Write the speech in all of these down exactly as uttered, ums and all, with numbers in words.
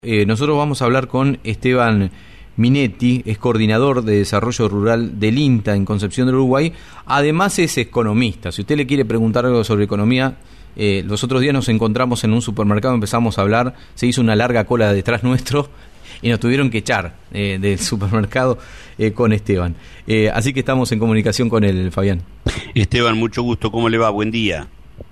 Eh, nosotros vamos a hablar con Esteban Minetti, es coordinador de desarrollo rural del INTA en Concepción del Uruguay. Además es economista. Si usted le quiere preguntar algo sobre economía, eh, los otros días nos encontramos en un supermercado, empezamos a hablar, se hizo una larga cola detrás nuestro y nos tuvieron que echar eh, del supermercado eh, con Esteban. Eh, así que estamos en comunicación con él, Fabián. Esteban, mucho gusto. ¿Cómo le va? Buen día.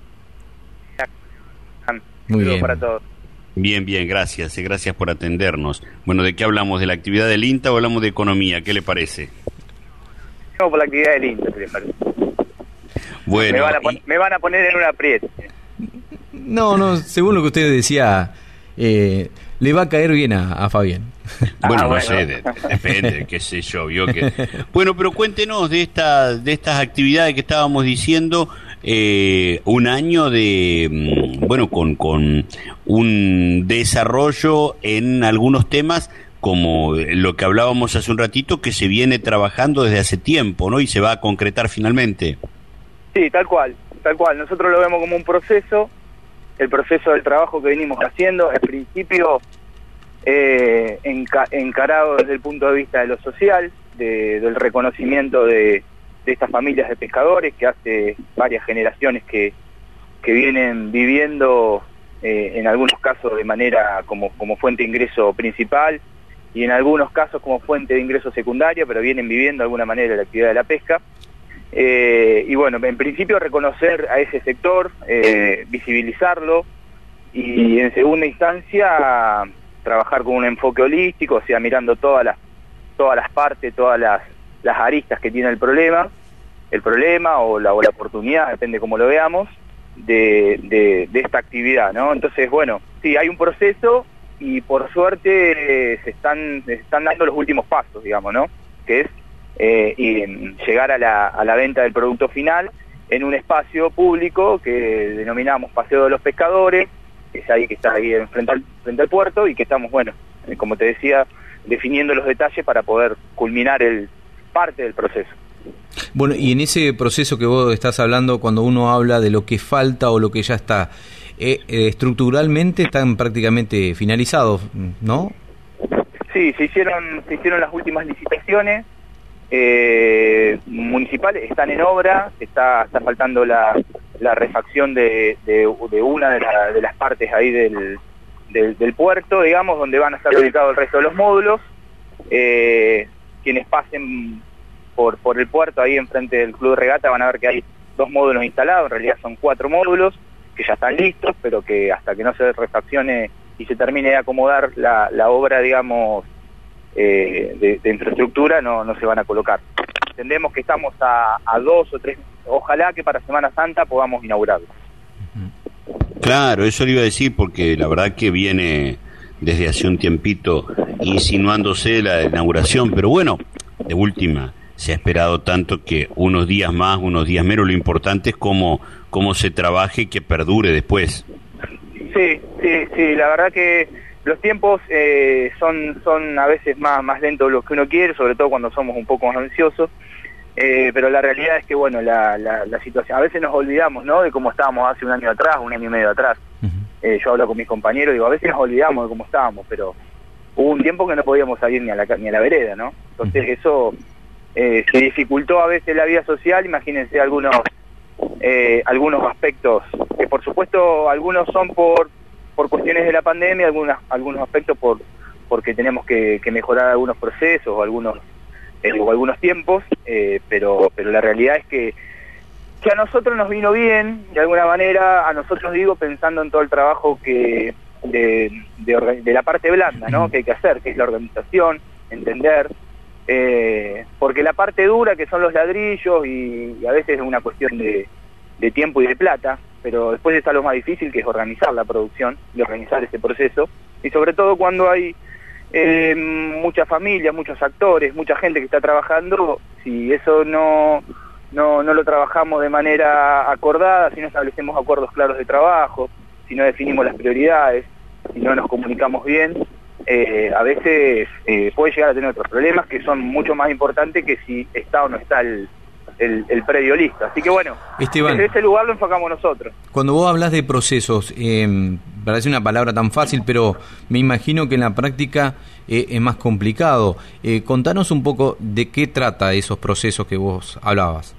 Muy bien. Para todos. Bien, bien, gracias, gracias por atendernos. Bueno, ¿de qué hablamos? ¿De la actividad del INTA o hablamos de economía? ¿Qué le parece? No, por la actividad del INTA, ¿qué le parece? Bueno, me, van a pon- y... me van a poner en un aprieto. No, no, según lo que usted decía, eh, le va a caer bien a, a Fabián. Bueno, Ah, no bueno. sé, de- depende, qué sé yo, vio que... Bueno, pero cuéntenos de, esta, de estas actividades que estábamos diciendo, eh, un año de, mm, bueno, con, con un desarrollo en algunos temas, como lo que hablábamos hace un ratito, que se viene trabajando desde hace tiempo, ¿no? Y se va a concretar finalmente. Sí, tal cual, tal cual. Nosotros lo vemos como un proceso, el proceso del trabajo que venimos haciendo, al principio eh, enca- encarado desde el punto de vista de lo social, de, del reconocimiento de, de estas familias de pescadores que hace varias generaciones que, que vienen viviendo eh, en algunos casos de manera como, como fuente de ingreso principal y en algunos casos como fuente de ingreso secundario, pero vienen viviendo de alguna manera la actividad de la pesca. Eh, y bueno, en principio reconocer a ese sector, eh, visibilizarlo y en segunda instancia trabajar con un enfoque holístico, o sea, mirando todas las todas las partes, todas las, las aristas que tiene el problema, el problema o la, o la oportunidad, depende cómo lo veamos, de, de, de esta actividad, ¿no? Entonces, bueno, sí, hay un proceso y por suerte eh, se están se están dando los últimos pasos, digamos, ¿no? Que es Eh, y llegar a la, a la venta del producto final en un espacio público que denominamos Paseo de los Pescadores, que es ahí que está ahí en frente al, frente al puerto y que estamos, bueno, eh, como te decía, definiendo los detalles para poder culminar el parte del proceso. Bueno, y en ese proceso que vos estás hablando, cuando uno habla de lo que falta o lo que ya está, eh, eh, estructuralmente están prácticamente finalizados, ¿no? Sí, se hicieron, se hicieron las últimas licitaciones. Eh, municipales están en obra, está, está faltando la, la refacción de, de, de una de, la, de las partes ahí del, del, del puerto, digamos, donde van a estar ubicados el resto de los módulos. Eh, quienes pasen por, por el puerto ahí enfrente del club de regata van a ver que hay dos módulos instalados, en realidad son cuatro módulos que ya están listos, pero que hasta que no se refaccione y se termine de acomodar la, la obra, digamos, Eh, de, de infraestructura no, no se van a colocar. Entendemos que estamos a, a dos o tres, ojalá que para Semana Santa podamos inaugurarlo. Claro, eso le iba a decir porque la verdad que viene desde hace un tiempito insinuándose la inauguración, pero bueno, de última, se ha esperado tanto que unos días más, unos días menos, lo importante es cómo, cómo se trabaje y que perdure después. Sí, sí, sí, la verdad que los tiempos eh, son son a veces más, más lentos de lo que uno quiere, sobre todo cuando somos un poco más ansiosos, eh, pero la realidad es que, bueno, la, la, la situación, a veces nos olvidamos, ¿no?, de cómo estábamos hace un año atrás, un año y medio atrás. Uh-huh. eh, yo hablo con mis compañeros, digo, a veces nos olvidamos de cómo estábamos, pero hubo un tiempo que no podíamos salir ni a la, ni a la vereda, ¿no? Entonces uh-huh. eso eh, se dificultó a veces la vida social. Imagínense algunos, eh, algunos aspectos, que por supuesto algunos son por por cuestiones de la pandemia, algunos algunos aspectos por porque tenemos que, que mejorar algunos procesos o algunos eh, o algunos tiempos, eh, pero pero la realidad es que que a nosotros nos vino bien, de alguna manera, a nosotros digo, pensando en todo el trabajo que de, de, de la parte blanda, ¿no?, que hay que hacer, que es la organización, entender, eh, porque la parte dura, que son los ladrillos, y, y a veces es una cuestión de, de tiempo y de plata, pero después está lo más difícil, que es organizar la producción y organizar ese proceso, y sobre todo cuando hay eh, muchas familias, muchos actores, mucha gente que está trabajando. Si eso no, no, no lo trabajamos de manera acordada, si no establecemos acuerdos claros de trabajo, si no definimos las prioridades, si no nos comunicamos bien, eh, a veces eh, puede llegar a tener otros problemas que son mucho más importantes que si está o no está el El, el predio listo. Así que bueno, Esteban, desde ese lugar lo enfocamos nosotros. Cuando vos hablas de procesos, eh, parece una palabra tan fácil, pero me imagino que en la práctica eh, es más complicado. Eh, contanos un poco de qué trata esos procesos que vos hablabas.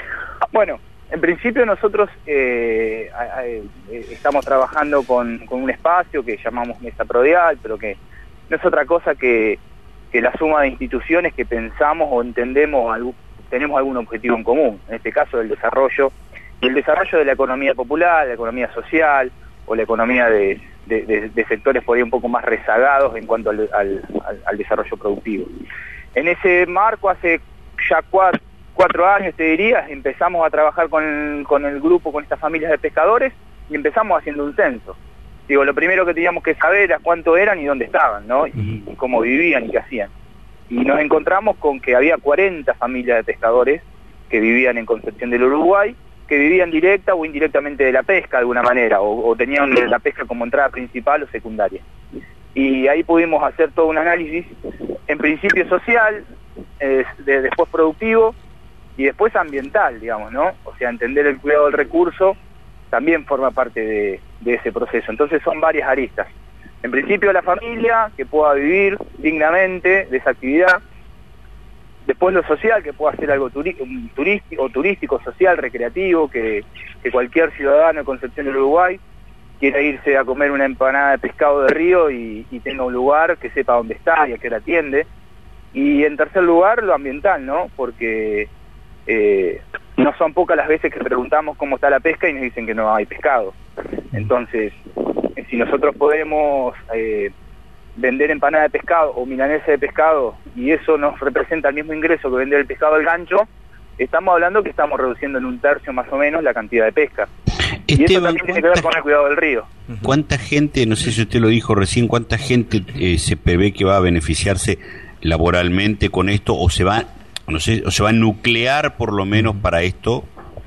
Bueno, en principio nosotros eh, eh, estamos trabajando con, con un espacio que llamamos Mesa Prodial, pero que no es otra cosa que, que la suma de instituciones que pensamos o entendemos, algún, tenemos algún objetivo en común, en este caso el desarrollo, el desarrollo de la economía popular, la economía social o la economía de, de, de, de sectores por ahí un poco más rezagados en cuanto al, al, al, al desarrollo productivo. En ese marco, hace ya cuatro, cuatro años, te diría, empezamos a trabajar con, con el grupo, con estas familias de pescadores, y empezamos haciendo un censo. Digo, lo primero que teníamos que saber era cuánto eran y dónde estaban, ¿no? Y, y cómo vivían y qué hacían. Y nos encontramos con que había cuarenta familias de pescadores que vivían en Concepción del Uruguay, que vivían directa o indirectamente de la pesca de alguna manera, o, o tenían la pesca como entrada principal o secundaria. Y ahí pudimos hacer todo un análisis, en principio social, eh, de, después productivo, y después ambiental, digamos, ¿no? O sea, entender el cuidado del recurso también forma parte de, de ese proceso. Entonces son varias aristas. En principio la familia, que pueda vivir dignamente de esa actividad. Después lo social, que pueda ser algo turi turístico, turístico, social, recreativo, que, que cualquier ciudadano de Concepción del Uruguay quiera irse a comer una empanada de pescado de río y, y tenga un lugar que sepa dónde está y a qué hora atiende. Y en tercer lugar, lo ambiental, ¿no? Porque eh, no son pocas las veces que preguntamos cómo está la pesca y nos dicen que no hay pescado. Entonces, si nosotros podemos eh, vender empanada de pescado o milanesa de pescado y eso nos representa el mismo ingreso que vender el pescado al gancho, estamos hablando que estamos reduciendo en un tercio más o menos la cantidad de pesca. Esteban, y eso también tiene que ver con el cuidado del río. ¿Cuánta gente, no sé si usted lo dijo recién, cuánta gente eh, se prevé que va a beneficiarse laboralmente con esto o se va, no sé, o se va a nuclear por lo menos para esto?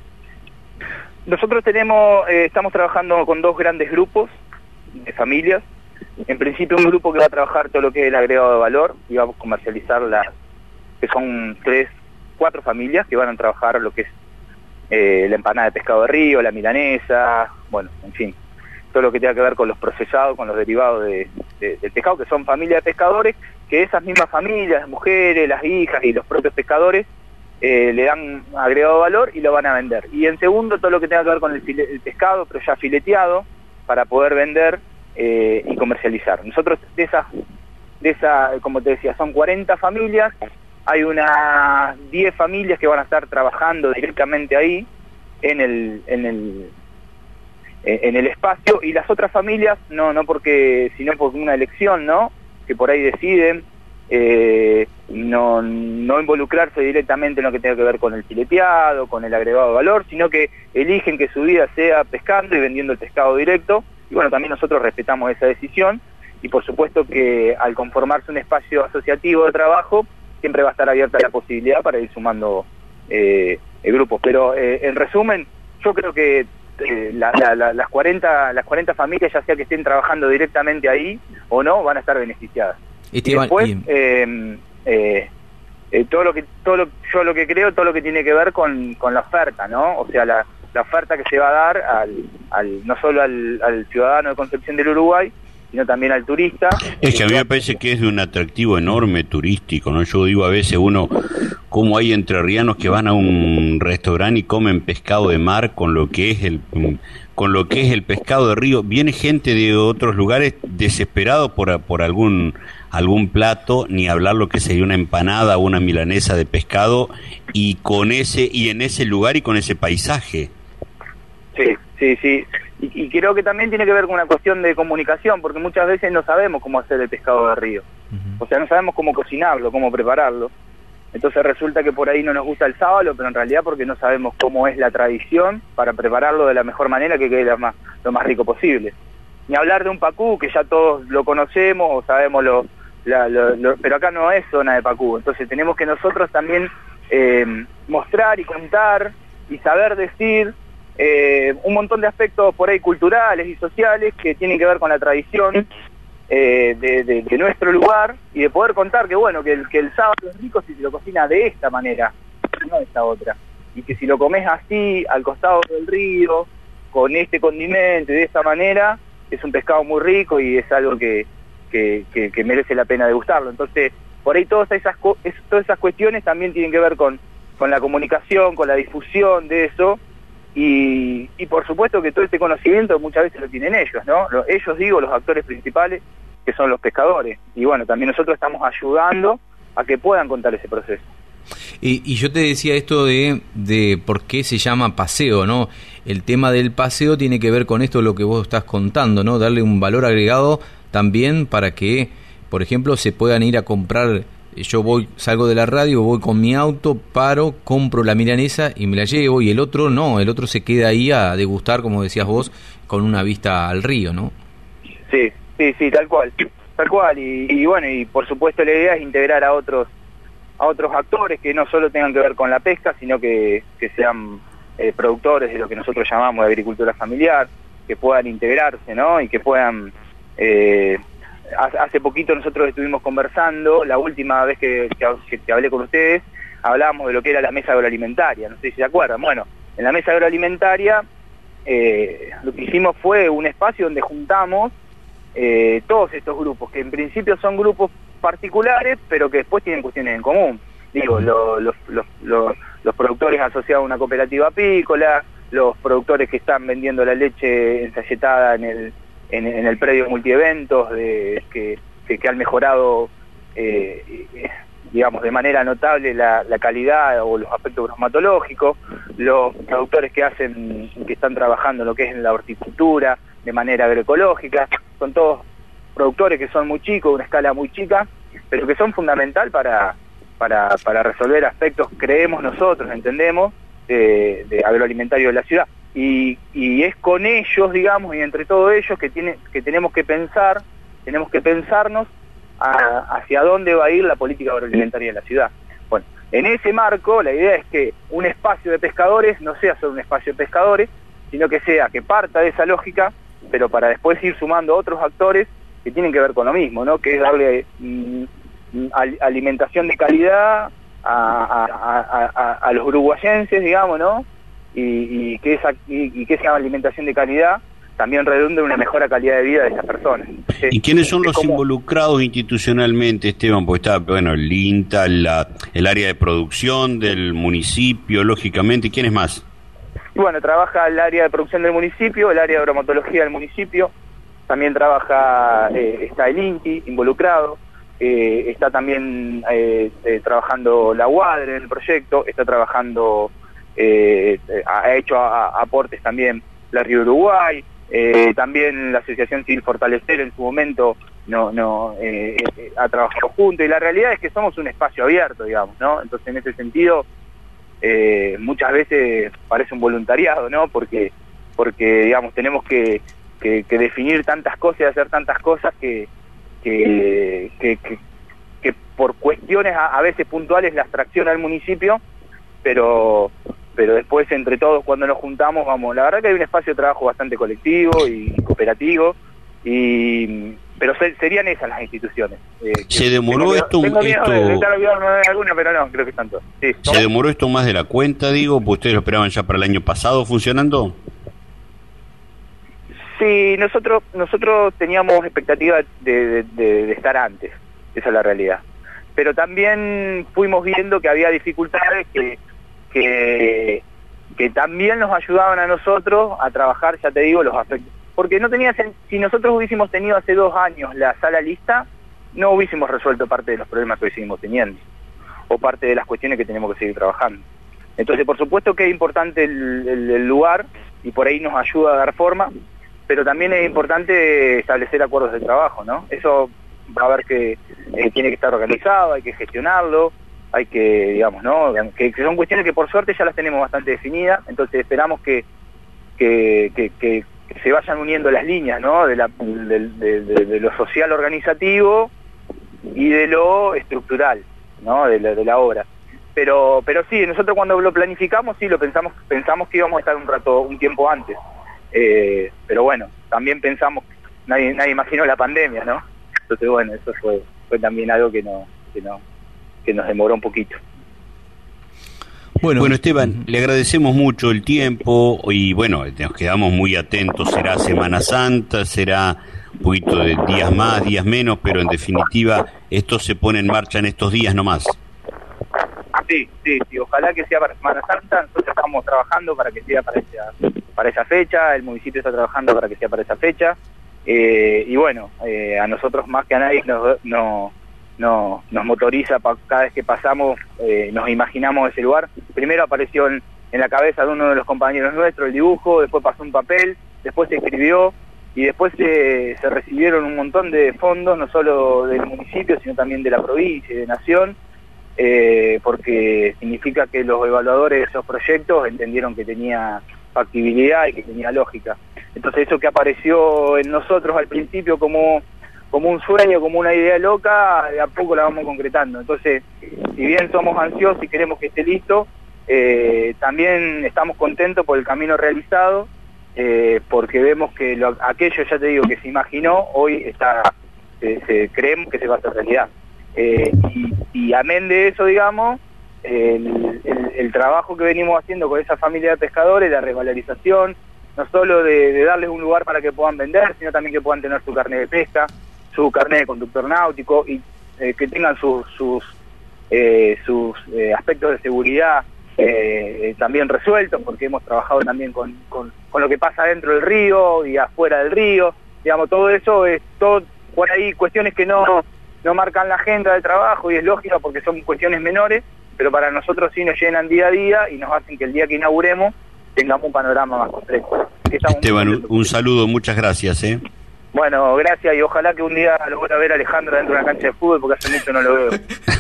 Nosotros tenemos, eh, estamos trabajando con dos grandes grupos de familias. En principio un grupo que va a trabajar todo lo que es el agregado de valor y vamos a comercializar las, que son tres, cuatro familias que van a trabajar lo que es eh, la empanada de pescado de río, la milanesa, bueno, en fin, todo lo que tenga que ver con los procesados, con los derivados de, de, del pescado, que son familias de pescadores, que esas mismas familias, las mujeres, las hijas y los propios pescadores eh, le dan agregado de valor y lo van a vender. Y en segundo, todo lo que tenga que ver con el, file, el pescado, pero ya fileteado, para poder vender Eh, y comercializar. Nosotros de esas, de esa, como te decía, son cuarenta familias, hay unas diez familias que van a estar trabajando directamente ahí en el, en el, en el espacio, y las otras familias no, no porque, sino por una elección, ¿no? Que por ahí deciden eh, no, no involucrarse directamente en lo que tenga que ver con el fileteado, con el agregado de valor, sino que eligen que su vida sea pescando y vendiendo el pescado directo. Y bueno, también nosotros respetamos esa decisión y por supuesto que al conformarse un espacio asociativo de trabajo siempre va a estar abierta la posibilidad para ir sumando eh, grupos. Pero eh, en resumen, yo creo que eh, la, la, la, las cuarenta las cuarenta familias, ya sea que estén trabajando directamente ahí o no, van a estar beneficiadas. Esteban, y después, y... eh, eh, eh, todo lo que todo lo, yo lo que creo, todo lo que tiene que ver con, con la oferta, ¿no? O sea, la la oferta que se va a dar al, al no solo al, al ciudadano de Concepción del Uruguay, sino también al turista. Es que a mí me parece que es de un atractivo enorme turístico, ¿no? Yo digo a veces uno, como hay entrerrianos que van a un restaurante y comen pescado de mar con lo que es el con lo que es el pescado de río. Viene gente de otros lugares desesperado por, por algún algún plato, ni hablar lo que sería una empanada o una milanesa de pescado, y con ese y en ese lugar y con ese paisaje. Sí, sí, sí. Y, y creo que también tiene que ver con una cuestión de comunicación, porque muchas veces no sabemos cómo hacer el pescado de río. Uh-huh. O sea, no sabemos cómo cocinarlo, cómo prepararlo. Entonces resulta que por ahí no nos gusta el sábalo, pero en realidad porque no sabemos cómo es la tradición para prepararlo de la mejor manera que quede lo más, lo más rico posible. Ni hablar de un pacú, que ya todos lo conocemos o sabemos lo, la, lo, lo... Pero acá no es zona de pacú. Entonces tenemos que nosotros también eh, mostrar y contar y saber decir eh, un montón de aspectos por ahí culturales y sociales que tienen que ver con la tradición Eh, de, de, de nuestro lugar, y de poder contar que bueno, que el, que el sábalo es rico si se lo cocina de esta manera, no de esta otra, y que si lo comes así, al costado del río, con este condimento y de esta manera, es un pescado muy rico y es algo que, que, que, que merece la pena degustarlo. Entonces, por ahí todas esas, es, todas esas cuestiones también tienen que ver con, con la comunicación, con la difusión de eso, y, y por supuesto que todo este conocimiento muchas veces lo tienen ellos, ¿no? Lo, ellos, digo, los actores principales, que son los pescadores, y bueno, también nosotros estamos ayudando a que puedan contar ese proceso. Y, y yo te decía esto de, de por qué se llama paseo, ¿no? El tema del paseo tiene que ver con esto, lo que vos estás contando, ¿no? Darle un valor agregado también para que, por ejemplo, se puedan ir a comprar. Yo voy, salgo de la radio, voy con mi auto, paro, compro la milanesa y me la llevo, y el otro no, el otro se queda ahí a degustar, como decías vos, con una vista al río, ¿no? Sí, sí, sí, tal cual, tal cual, y, y bueno, y por supuesto la idea es integrar a otros a otros actores que no solo tengan que ver con la pesca, sino que, que sean eh, productores de lo que nosotros llamamos de agricultura familiar, que puedan integrarse, ¿no? Y que puedan... Eh, hace poquito nosotros estuvimos conversando, la última vez que, que, que hablé con ustedes, hablábamos de lo que era la mesa agroalimentaria, no sé si se acuerdan. Bueno, en la mesa agroalimentaria eh, lo que hicimos fue un espacio donde juntamos eh, todos estos grupos, que en principio son grupos particulares, pero que después tienen cuestiones en común. Digo, lo, lo, lo, lo, los productores asociados a una cooperativa apícola, los productores que están vendiendo la leche ensayetada en el, en, en el predio multieventos, de, que, que, que han mejorado, eh, digamos, de manera notable la, la calidad o los aspectos bromatológicos, los productores que hacen, que están trabajando en lo que es en la horticultura, de manera agroecológica, son todos productores que son muy chicos, de una escala muy chica, pero que son fundamental para, para, para resolver aspectos, creemos nosotros, entendemos, de, de agroalimentario de la ciudad. Y, y es con ellos, digamos, y entre todos ellos que, tiene, que tenemos que pensar, tenemos que pensarnos a, hacia dónde va a ir la política agroalimentaria de la ciudad. Bueno, en ese marco la idea es que un espacio de pescadores no sea solo un espacio de pescadores, sino que sea, que parta de esa lógica, pero para después ir sumando otros actores que tienen que ver con lo mismo, ¿no? Que es darle mm, alimentación de calidad a, a, a, a, a los uruguayenses, digamos, ¿no? Y, y, que esa, y, y que esa alimentación de calidad también redunde en una mejora calidad de vida de esas personas. Entonces, ¿y quiénes son los como... involucrados institucionalmente, Esteban? Pues está, bueno, el INTA, la, el área de producción del municipio, lógicamente, ¿quiénes más? Bueno, trabaja el área de producción del municipio, el área de bromatología del municipio, también trabaja, eh, está el INTI involucrado, eh, está también eh, eh, trabajando la UADRE en el proyecto, está trabajando, eh, ha hecho a, a aportes también la Río Uruguay, eh, también la Asociación Civil Fortalecer en su momento no, no eh, eh, ha trabajado junto, y la realidad es que somos un espacio abierto, digamos, ¿no? Entonces en ese sentido eh, muchas veces parece un voluntariado, ¿no? Porque, porque digamos, tenemos que Que, que definir tantas cosas y hacer tantas cosas que que, que, que, que por cuestiones a, a veces puntuales la abstracciona al municipio, pero pero después entre todos cuando nos juntamos, vamos, la verdad que hay un espacio de trabajo bastante colectivo y cooperativo, y pero se, serían esas las instituciones. Eh, ¿Se demoró tengo, esto? Tengo miedo esto... de, de estar olvidando de alguna, pero no, creo que están todos. Sí, ¿Se demoró esto más de la cuenta, digo? ¿Pues ustedes lo esperaban ya para el año pasado funcionando? Sí, nosotros nosotros teníamos expectativas de, de, de, de estar antes, esa es la realidad. Pero también fuimos viendo que había dificultades que, que, que también nos ayudaban a nosotros a trabajar, ya te digo, los aspectos. Porque no tenía, si nosotros hubiésemos tenido hace dos años la sala lista, no hubiésemos resuelto parte de los problemas que hoy seguimos teniendo, o parte de las cuestiones que tenemos que seguir trabajando. Entonces, por supuesto que es importante el, el, el lugar, y por ahí nos ayuda a dar forma, pero también es importante establecer acuerdos de trabajo, ¿no? Eso va a haber que, eh, tiene que estar organizado, hay que gestionarlo, hay que, digamos, ¿no? Que, que son cuestiones que por suerte ya las tenemos bastante definidas, entonces esperamos que, que, que, que se vayan uniendo las líneas, ¿no? De, la, de, de, de, de lo social organizativo y de lo estructural, ¿no? De la, de la obra. Pero, pero sí, nosotros cuando lo planificamos, sí, lo pensamos, pensamos que íbamos a estar un rato, un tiempo antes. Eh, pero bueno, también pensamos, nadie nadie imaginó la pandemia, ¿no? Entonces bueno, eso fue fue también algo que no que no que nos demoró un poquito. Bueno, bueno Esteban, le agradecemos mucho el tiempo y bueno, nos quedamos muy atentos. Será Semana Santa, será un poquito de días más, días menos, pero en definitiva esto se pone en marcha en estos días nomás. Sí, sí, sí, ojalá que sea para Semana Santa. Nosotros estamos trabajando para que sea para esa, para esa fecha, el municipio está trabajando para que sea para esa fecha, eh, y bueno, eh, a nosotros más que a nadie nos, no, no, nos motoriza pa, cada vez que pasamos, eh, nos imaginamos ese lugar. Primero apareció en, en la cabeza de uno de los compañeros nuestros el dibujo, después pasó un papel, después se escribió, y después se, se recibieron un montón de fondos, no solo del municipio, sino también de la provincia y de Nación, eh, porque significa que los evaluadores de esos proyectos entendieron que tenía factibilidad y que tenía lógica. Entonces eso que apareció en nosotros al principio como, como un sueño, como una idea loca, de a poco la vamos concretando. Entonces, si bien somos ansiosos y queremos que esté listo, eh, también estamos contentos por el camino realizado, eh, porque vemos que lo, aquello, ya te digo, que se imaginó, hoy está, se, se, creemos que se va a hacer realidad. Eh, y, y amén de eso, digamos, el, el, el trabajo que venimos haciendo con esa familia de pescadores, la revalorización, no solo de, de darles un lugar para que puedan vender, sino también que puedan tener su carnet de pesca, su carnet de conductor náutico, y eh, que tengan sus sus, eh, sus eh, aspectos de seguridad eh, también resueltos, porque hemos trabajado también con, con, con lo que pasa dentro del río y afuera del río, digamos, todo eso es todo por ahí cuestiones que no no marcan la agenda de trabajo, y es lógica porque son cuestiones menores, pero para nosotros sí nos llenan día a día y nos hacen que el día que inauguremos tengamos un panorama más completo. Esteban, un, un saludo, muchas gracias. ¿eh? Bueno, gracias, y ojalá que un día lo vuelva a ver a Alejandro dentro de una cancha de fútbol, porque hace mucho no lo veo.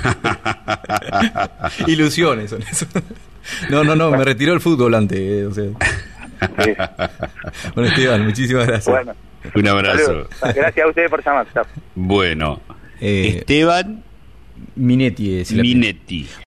Ilusiones son eso. No, no, no, bueno. Me retiró el fútbol antes. Eh, o sea. Sí. Bueno, Esteban, muchísimas gracias. Bueno, un abrazo. Saludos. Gracias a ustedes por llamar. Bueno, eh, Esteban Minetti. Es Minetti.